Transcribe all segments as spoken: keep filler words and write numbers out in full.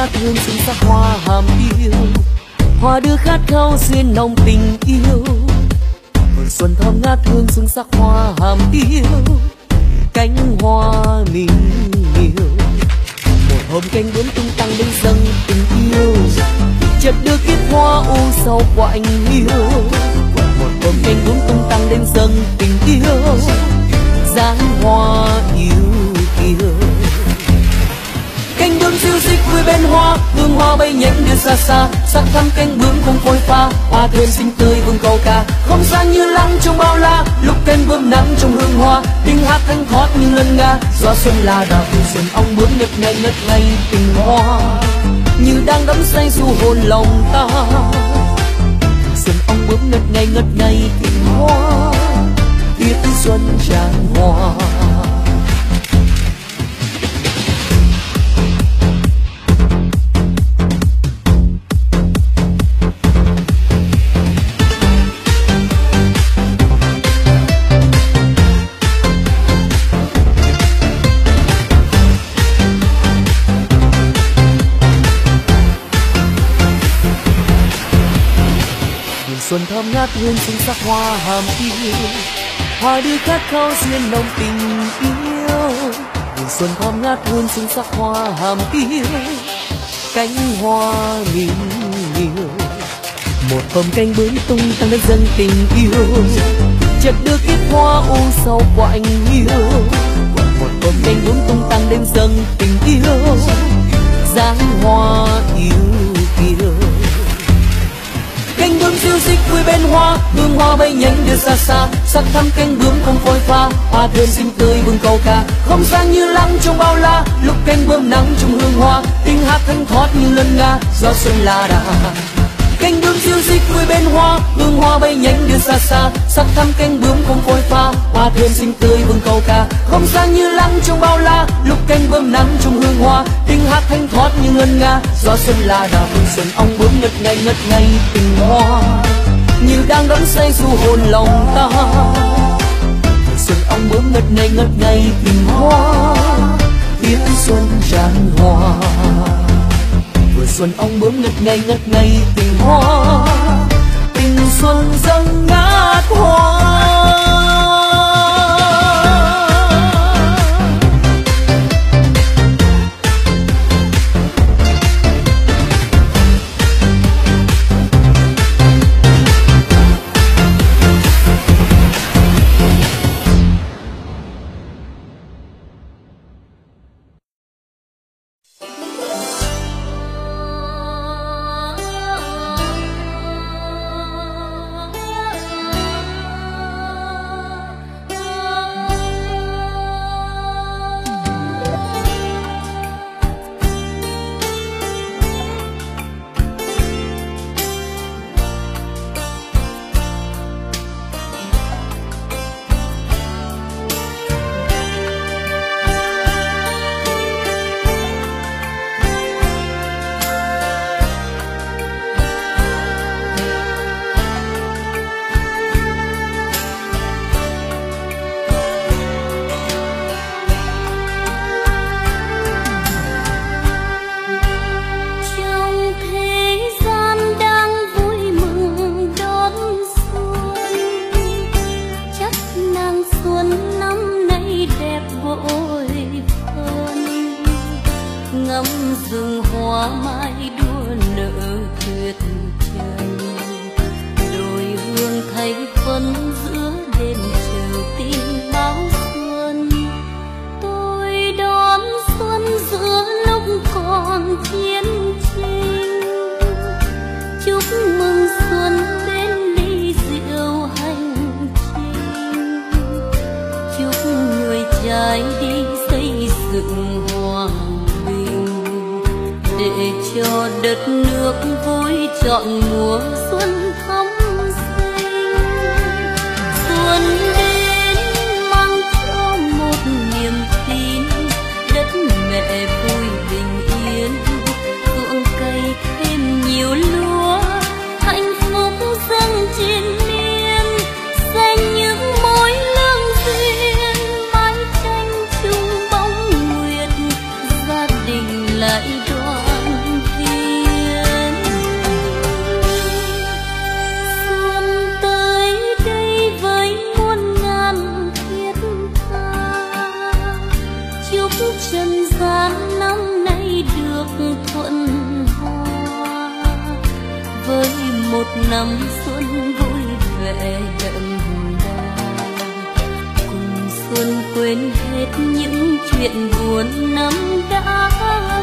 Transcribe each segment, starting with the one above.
ngát hương xuân sắc hoa hàm yêu, hoa đưa khát khao duyên nồng tình yêu. Mùa xuân thơm ngát hương xuân sắc hoa hàm yêu, cánh hoa mình yêu. Một hôm cánh bướm tung tăng bên dâng tình yêu, chợt đưa kiếp hoa u sầu của anh yêu. Một hôm cánh bướm tung tăng lên dâng tình yêu, dáng hoa yêu kiều. Cánh bướm diêu dít vui bên hoa, hương hoa bay nhánh đưa xa xa. Sắc thắm cánh bướm không phôi pha, hoa thơm xinh tươi vương câu ca. Không gian như lắng trong bao la, lúc cánh bướm nắng trong hương hoa. Tiếng hát thanh thoát như ngân nga, gió xuân là đào từ xuân ong bướm ngất ngây ngất ngây tình hoa. Như đang đắm say du hồn lòng ta, xuân ong bướm ngất ngây ngất ngây tình hoa. Tiết xuân tràn hoa. Xuân thơm ngát hương xuân sắc hoa hàm yêu, hoa đưa khát khao duyên nồng tình yêu. Mùa xuân thơm ngát hương xuân sắc hoa hàm yêu, cánh hoa mình yêu. Một hôm cánh bướm tung tăng lên dâng tình yêu, chợt đưa kiếp hoa u sầu của anh yêu. Một hôm cánh bướm tung tăng lên dâng tình yêu, dáng hoa yêu kiều. Cánh bướm diêu dít vui bên hoa, hương hoa bay nhánh đưa xa xa. Sắc thắm cánh bướm không phôi pha, hoa thơm xinh tươi vương câu ca. Không gian như lắng trong bao la, lúc cánh bướm nắng trong hương hoa. Tiếng hát thanh thoát như ngân nga, gió xuân là đà. Cánh bướm diêu dít vui bên hoa, hương hoa bay nhánh đưa xa xa. Sắc thắm cánh bướm không phôi pha, hoa thơm xinh tươi vương câu ca. Không gian như lắng trong bao la, lúc cánh bướm nắng trong hương hoa. Tiếng hát thanh thoát như ngân nga, gió xuân là đà. Mùa xuân ong bướm ngất ngây ngất ngây tình hoa, như đang đắm say du hồn lòng ta. Mùa xuân ong bướm ngất ngây ngất ngây tình hoa, tiết xuân tràn hoa. Mùa xuân ong bướm ngất ngây ngất ngây tình hoa, tình xuân dâng ngát hoa. lại đoàn xuân vui vẻ đậm đà, cùng xuân quên hết những chuyện buồn năm đã qua.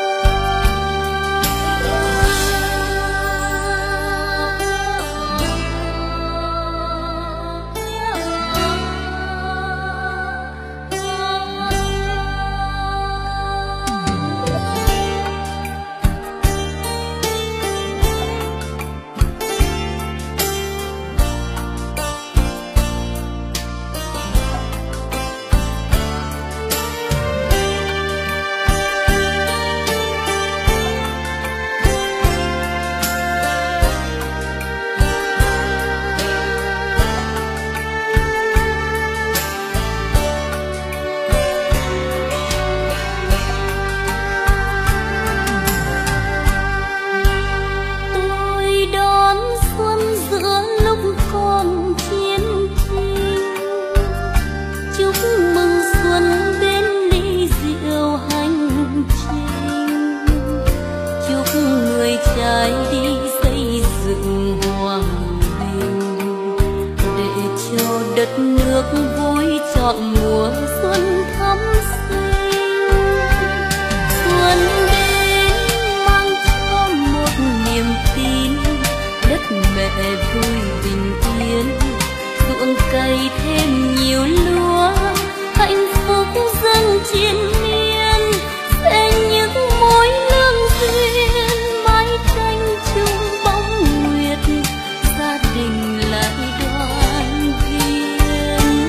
Đất nước vui chọn mùa xuân thắm xinh, xuân đến mang cho một niềm tin, đất mẹ vui bình yên, ruộng cày thêm nhiều lúa, hạnh phúc dân chiến miên, sẽ những mối lương duyên mái tranh chung bóng nguyệt, gia đình lại đoàn viên.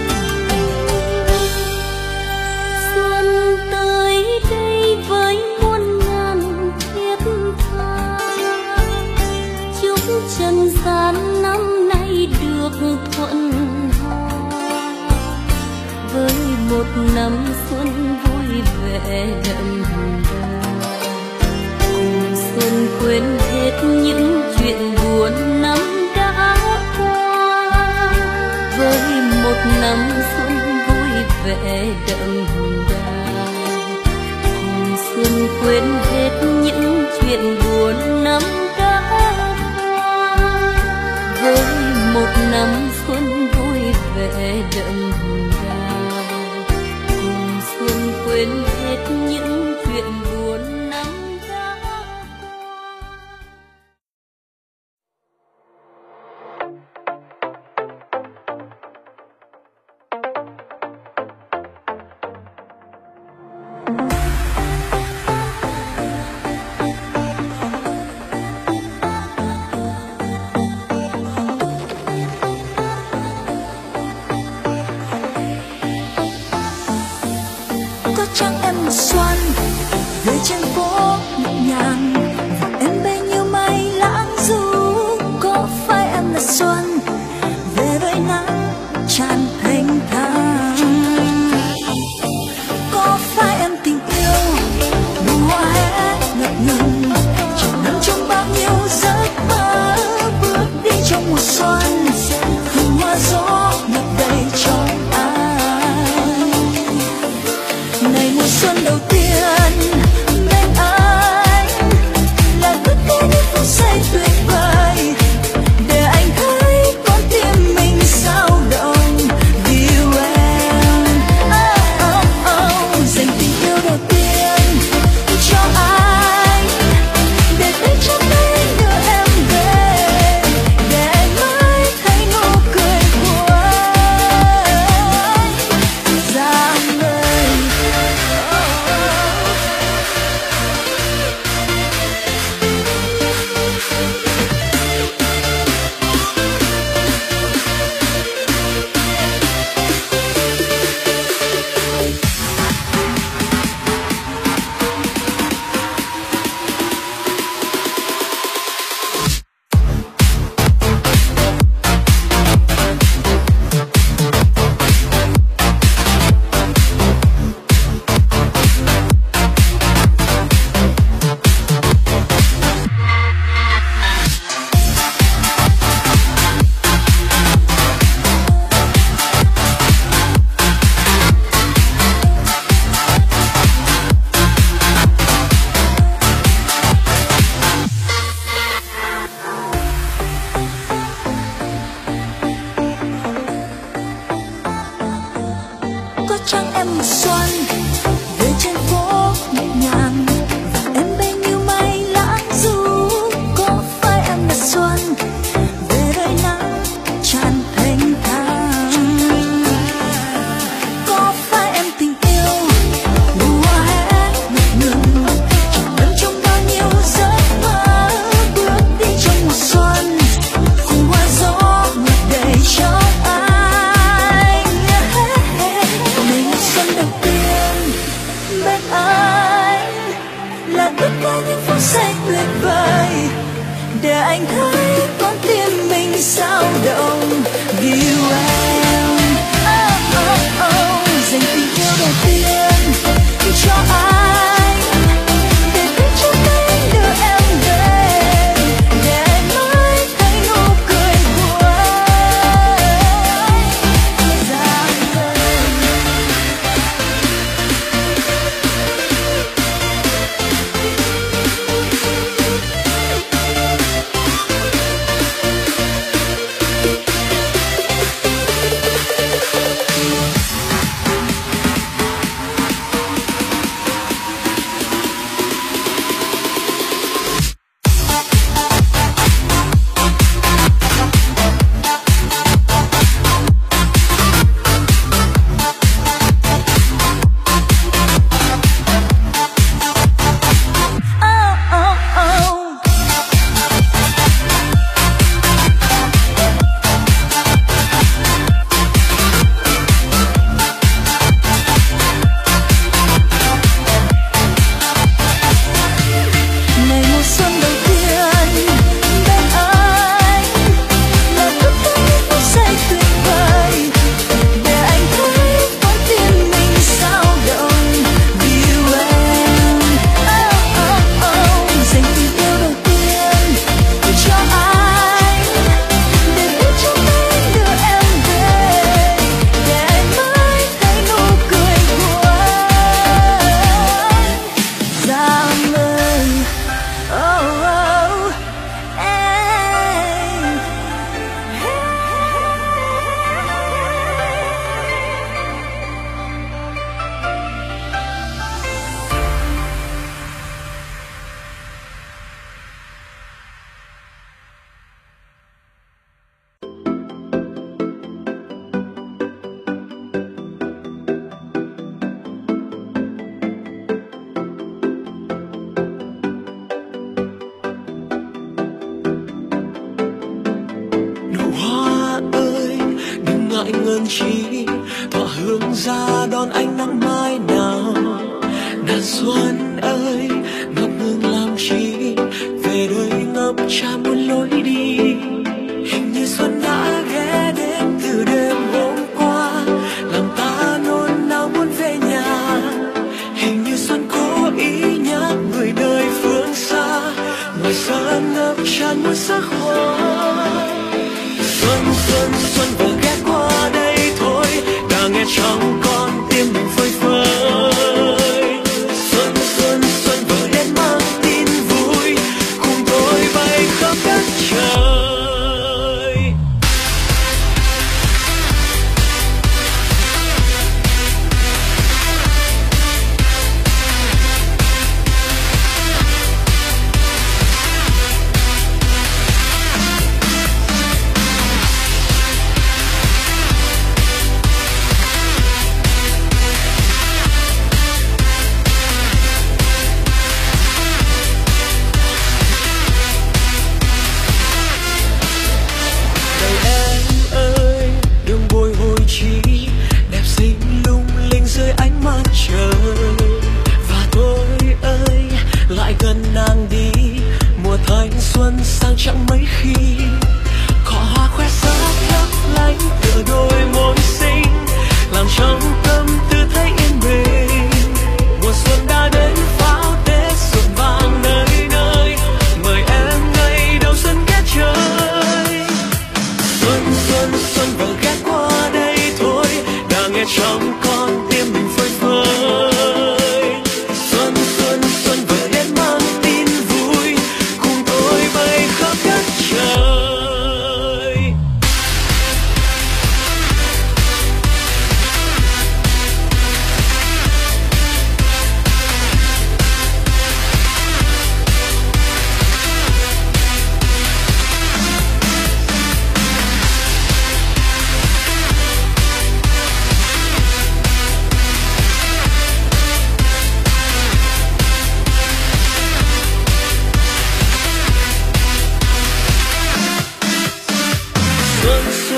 Xuân tới đây với muôn ngàn thiết tha, chúc trần gian năm nay được thuận hòa, với một năm xuân vui vẻ đậm đà, cùng xuân quên hết những chuyện buồn năm đã qua, với một năm xuân vui vẻ đậm đà, cùng xuân quên hết những chuyện buồn năm đã qua, với một năm xuân vui vẻ đậm đà, cùng xuân quên hết những chuyện buồn năm đã qua. Có chăng em trăng em mùa xuân về trên phố nhẹ nhàng và em bay như mây lãng du. Có phải em là xuân về đời nắng tràn thanh thang? Có phải em tình yêu mùa hè ngập ngừng tràn ngập trong bao nhiêu giấc mơ, bước đi trong mùa xuân cùng hoa gió ngập đầy trong anh. Này là xuân đầu tiên bên anh, là tất cả những phút giây tuyệt vời để anh thấy con tim mình sao động vì yêu em. Oh, oh, oh. Dành tình yêu đầu tiên cho anh, để biết cho tay đưa em về, để anh mới thấy nụ cười của anh rạng ngời.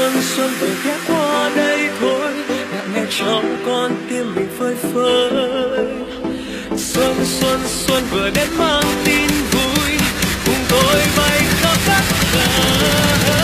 xuân xuân về ghé qua đây thôi, ngại nghe trong con tim mình phơi phới. Xuân xuân xuân vừa đến mang tin vui, cùng tôi bay khắp đất trời.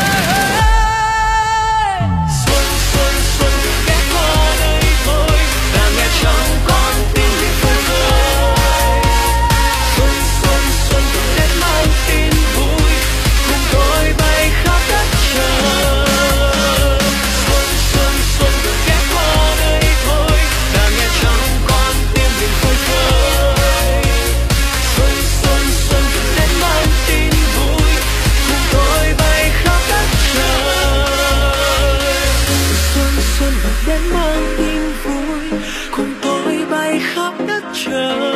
Xuân xuân xuân ghé qua đây thôi, là nghe trong con tim mình phơi phới. Xuân xuân xuân vừa đến mang tin vui, cùng tôi bay khắp đất trời. Xuân xuân xuân vừa ghé qua đây thôi, là nghe trong con tim mình phơi phới. Xuân xuân xuân vừa đến mang tin vui, cùng tôi bay khắp đất trời. Xuân xuân vừa đến mang tin vui, cùng tôi bay khắp đất trời.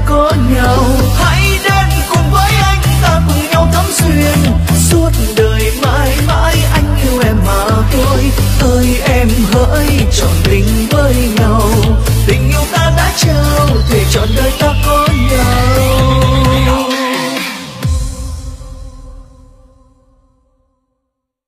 có nhau. Hãy đến cùng với anh, ta cùng nhau thắm duyên suốt đời mãi mãi. Anh yêu em mà thôi, ơi em hỡi trọn tình với nhau. Tình yêu ta đã trao, thề trọn đời ta có